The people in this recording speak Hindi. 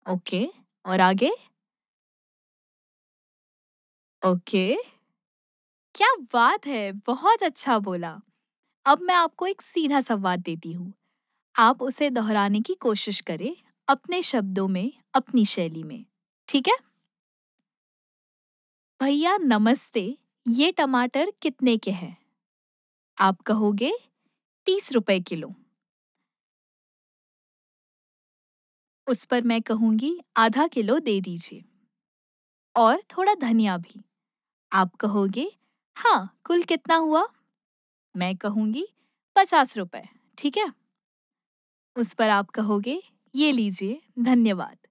ओके। और आगे? ओके। क्या बात है! बहुत अच्छा बोला। अब मैं आपको एक सीधा संवाद देती हूँ। आप उसे दोहराने की कोशिश करें, अपने शब्दों में, अपनी शैली में। ठीक है? भैया नमस्ते, ये टमाटर कितने के हैं? आप कहोगे 30 रुपए किलो। उस पर मैं कहूँगी आधा किलो दे दीजिए और थोड़ा धनिया भी। आप कहोगे हाँ, कुल कितना हुआ? मैं कहूँगी 50 रुपए। ठीक है? उस पर आप कहोगे ये लीजिए, धन्यवाद।